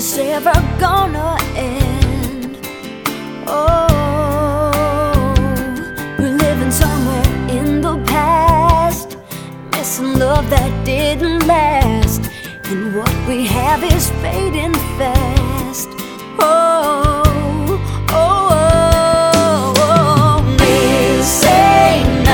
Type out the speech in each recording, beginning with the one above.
this ever gonna end? Oh, we're living somewhere in the past, missing love that didn't last, and what we have is fading fast. Oh, oh, oh, oh. This ain't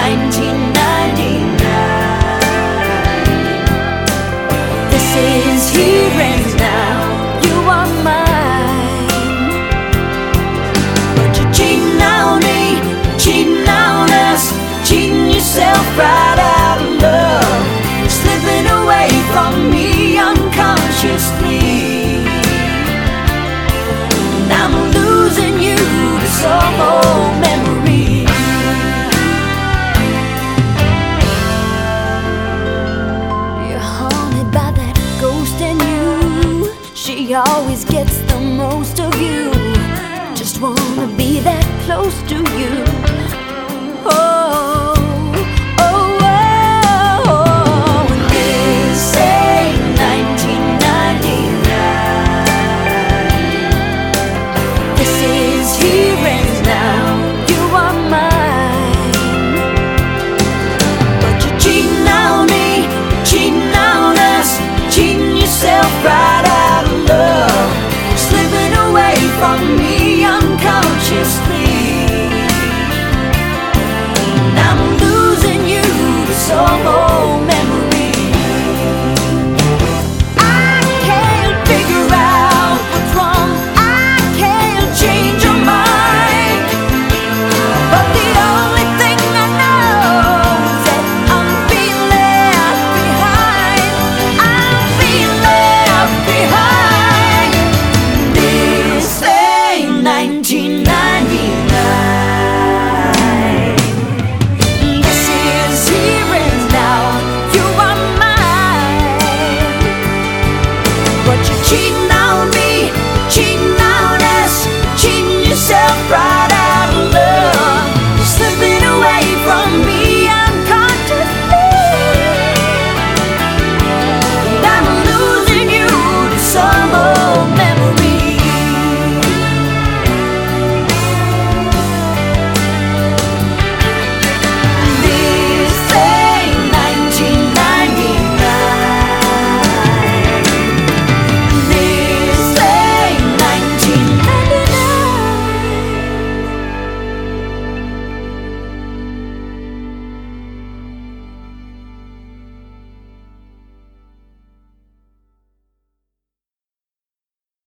1999. This is here and now. You are mine, but you're cheating on me, cheating on us, cheating yourself right out of love. You're slipping away from me unconsciously, and I'm losing you to some old memory. You're haunted by that ghost in you. She always gets the most of you. Just wanna be that close to you. Oh,